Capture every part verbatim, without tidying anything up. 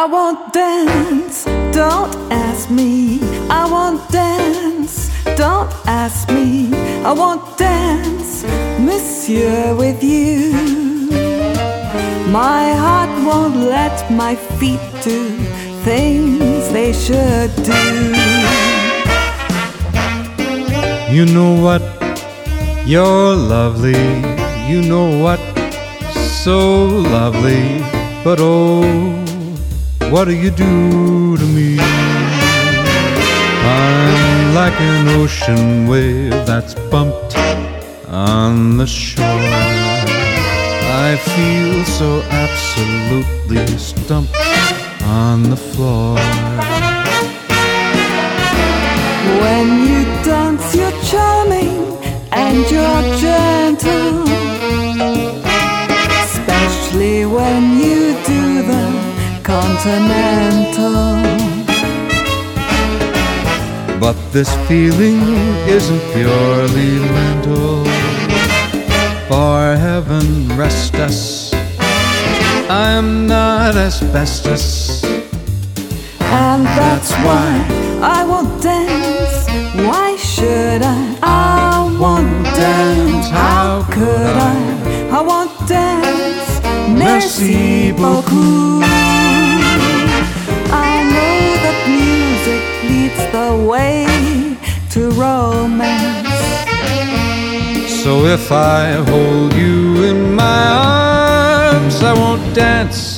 won't dance, don't ask me. I won't dance, don't ask me. I won't dance, monsieur, with you. My heart won't let my feet do things they should do. You know what? You're lovely. You know what? So lovely. But oh, what do you do to me? I'm like an ocean wave that's bumped on the shore. I feel so absolutely stumped on the floor. When you dance, you're charming and you're gentle, especially when you do the continental. But this feeling isn't purely mental. For heaven rest us, I'm not asbestos. And that's why I won't dance. Why should I? I won't dance. How could I? I won't dance. Merci beaucoup. I know that music leads the way to romance. So if I hold you in my arms, I won't dance.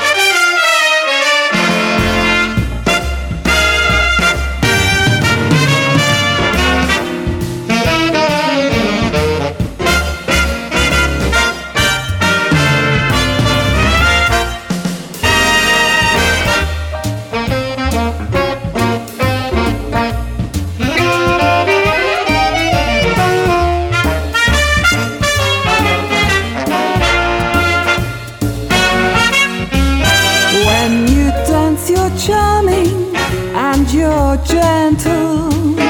You're charming and you're gentle,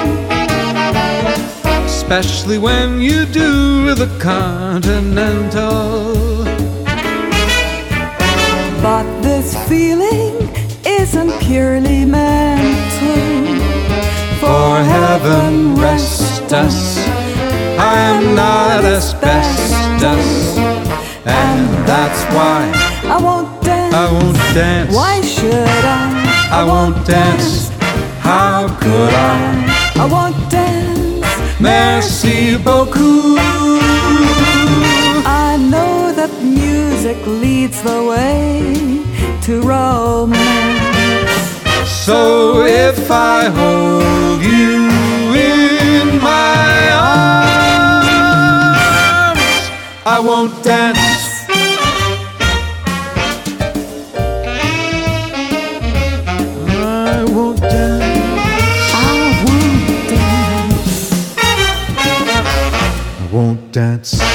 especially when you do the continental. But this feeling isn't purely mental. For heaven rest us, I am not asbestos. And that's why I won't dance. I won't dance. Why should I? I won't dance. How could I? I won't dance. Merci beaucoup. I know that music leads the way to romance. So if I hold you in my arms, I won't dance. I won't dance. I won't dance. I won't dance.